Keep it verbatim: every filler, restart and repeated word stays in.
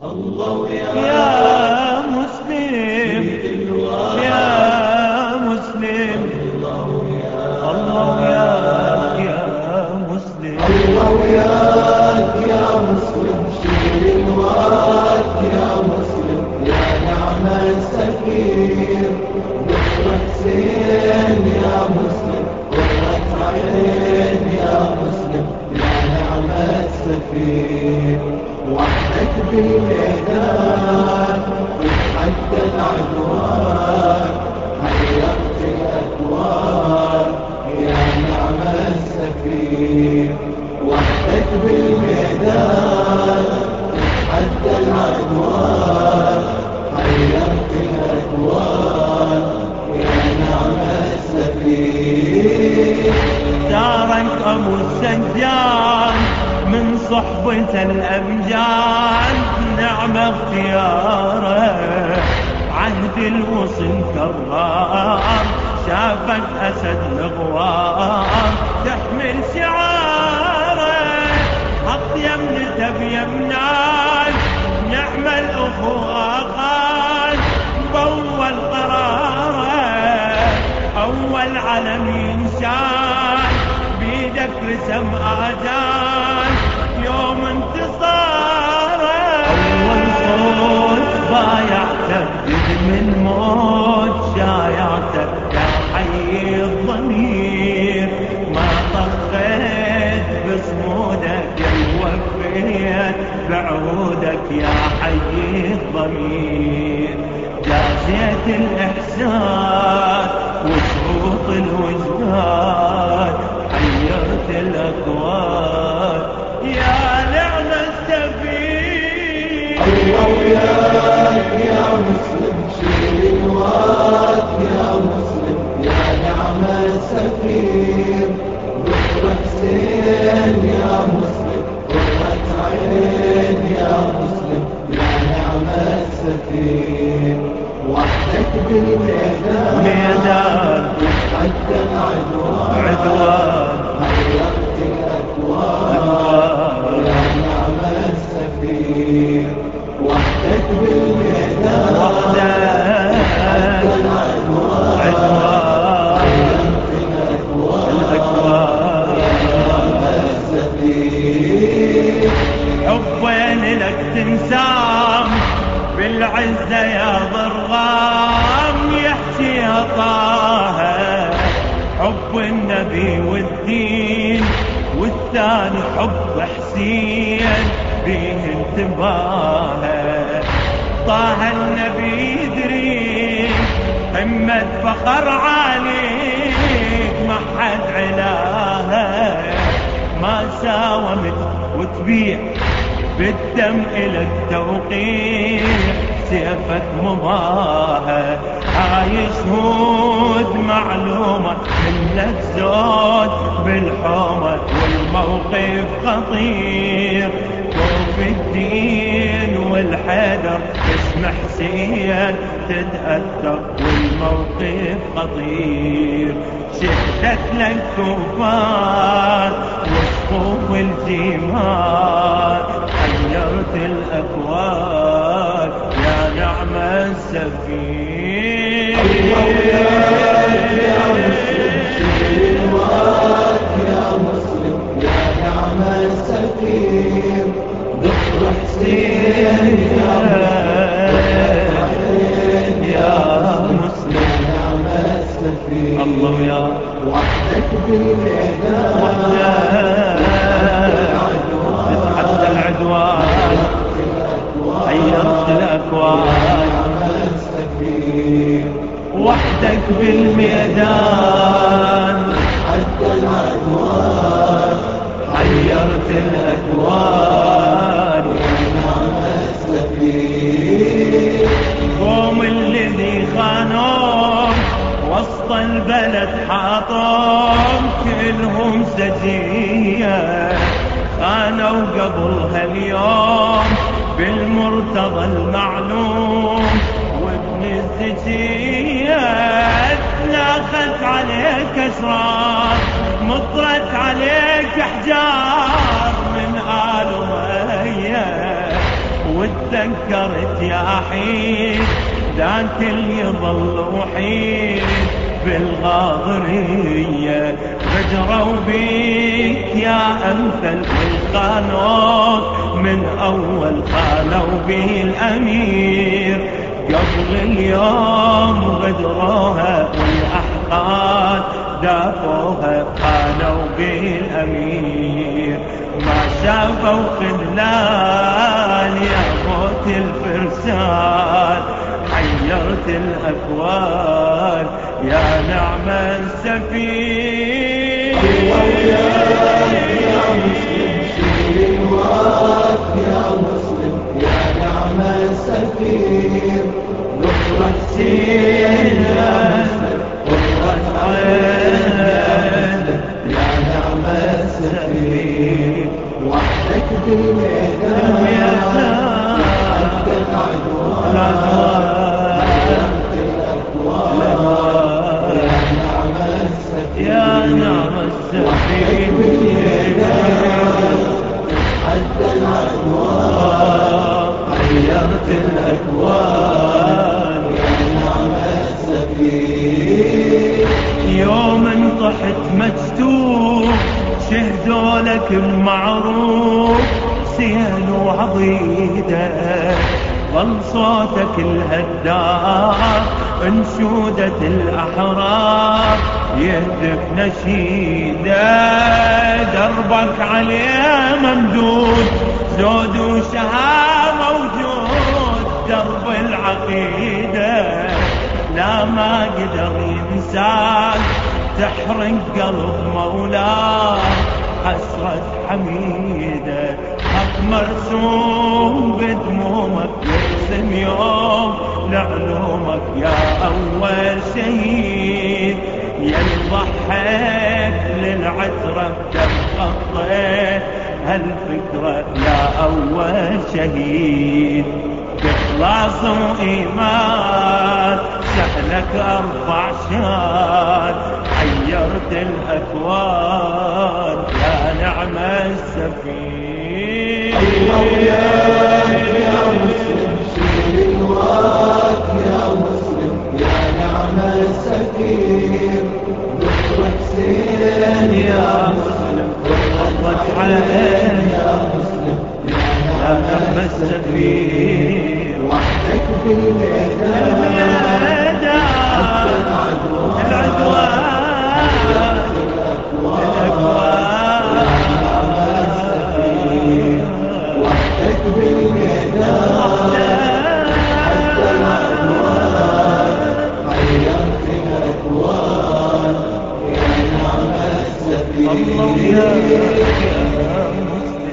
الله يا مسلم يا مسلم الله ياك يا مسلم الله وياك يا مسلم شيل الوراك يا مسلم يا نعم السفير بشر حسين يا مسلم قرة عين يا مسلم يا نعم السفير وحدك بالميدان وتحدى العدوان حيرت الأكوان يا نعم السفير وحدك بالميدان وتحدى العدوان حيرت الأكوان يا نعم السفير دارك أبو السجان من صحبة الأمجاد نعم اختياره عهد الوصل كرار شافك أسد الغوار تحمل شعاره حط يمنته بيمناك نعم الأخو أخاك بأول قراره أول علم ينشان بيدك رسم آجان يوم انتصاره أول صوت بايعتك من موت شايعتك يا حي الضمير ما طخيت بصمودك يا وفيت بعودك يا حي الضمير جازيت الإحسان وشروط الوجدان حيرت الأكوان يا نعم السفير الله وياك يا مسلم شيل الوراك يا مسلم يا نعم السفير بشر حسين يا مسلم قرة عين يا مسلم يا نعم السفير وحدك بالميدان ميدان وتحدى العدوان عدوان حيرت الأكوان يا نعم السفير وحدك بالميدان وحدك العدوان عدوان حيرت الأكوان يا نعم السفير حبين لك تنسام بالعزة يا ضرغام يحكي طه حب النبي والدين والثاني حب حسين بيه انتباه طه النبي يدري همة فخر عليك ما حد علاها ما ساومت وتبيع بالدم إلى التوقيع سيفك مضاها هاي شهود معلومة منك زود بالحومة والموقف خطير خوف الدين والحذر اسم حسين تتأثر والموقف خطير شهدت لك كفار وصفوف الجمال حيرت الأكوان يا نعم السفير الله وياك يا مسلم شيل الوراك يا مسلم يا نعم السفير بشر حسين يا مسلم يا مسلم يا نعم السفير الله يا وحدك بالميدان تتحدى العدوان حيرت الأكوان وحدك بالميدان حتى العدوان حيرت الأكوان نعم السفير قوم الذي خانوم وسط البلد حاطوم كلهم سجية خانوا قبلها اليوم بالمرتضى المعلوم وابن الزكية تلاخت عليك أسرار مطرت عليك أحجار من آل أمية واتذكرت يا حين ذاك اللي يظل وحيد بالغاضرية غدروا بيك يا أمثل والقانون من أول قالوا به الأمير قبل اليوم غدروها والأحقاد دافوها قالوا به الأمير ما شافوا خذلان يا موت الفرسان حيرت الأكوان يا نعم السفير يا مسلم شيل الوقت يا مسلم يا نعم السفير نصرة سين يا مسلم قرة عين يا نعم السفير وحدك بالميدان حتى العدوان يا نعم السفير حتى العدوان غيرت الأكوان يا نعم السفير يوم انطحت مجتوب شهدوا لك المعروف سيل وعضيدة ظل صوتك الهداف انشودة الأحرار يهتف نشيدة دربك عليه ممدود زود وشها موجود درب العقيدة لا ما قدر ينساك تحرق قلب مولاه حسرة حميدة حق مرسوم بدمومك يرسم يوم لعلومك يا أول شهيد يا ضحيت للعترة بدم خطيت هالفكرة يا أول شهيد بإخلاص وإيمان شحنك أرفع شان حيرت الأكوان يا نعم السفير يا يا مسلم شيل الوقت يا مسلم يا نعم السفير نصرة سين يا مسلم قرة عين يا مسلم يا نعم السفير وحدك بالميدان العدوان الأكوان وحدك بالميدان حتى العدوان غيرت الأكوان يا نعم السفير الله يا مسلم